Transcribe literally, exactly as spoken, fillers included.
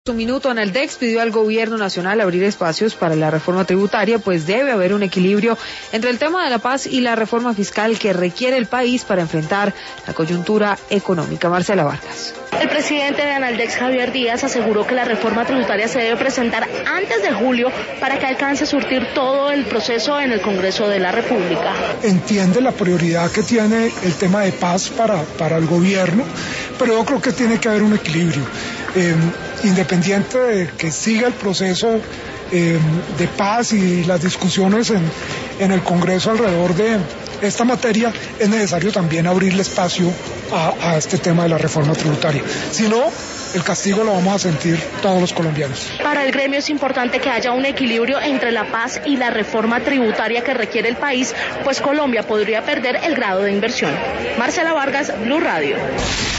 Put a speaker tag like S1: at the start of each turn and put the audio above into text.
S1: Un minuto, Analdex pidió al gobierno nacional abrir espacios para la reforma tributaria, pues debe haber un equilibrio entre el tema de la paz y la reforma fiscal que requiere el país para enfrentar la coyuntura económica. Marcela Vargas.
S2: El presidente de Analdex, Javier Díaz, aseguró que la reforma tributaria se debe presentar antes de julio para que alcance a surtir todo el proceso en el Congreso de la República.
S3: Entiende la prioridad que tiene el tema de paz para, para el gobierno, pero yo creo que tiene que haber un equilibrio. Eh, independiente de que siga el proceso eh, de paz y las discusiones en, en el Congreso alrededor de esta materia, es necesario también abrirle espacio a, a este tema de la reforma tributaria. Si no, el castigo lo vamos a sentir todos los colombianos.
S2: Para el gremio es importante que haya un equilibrio entre la paz y la reforma tributaria que requiere el país, pues Colombia podría perder el grado de inversión. Marcela Vargas, Blue Radio.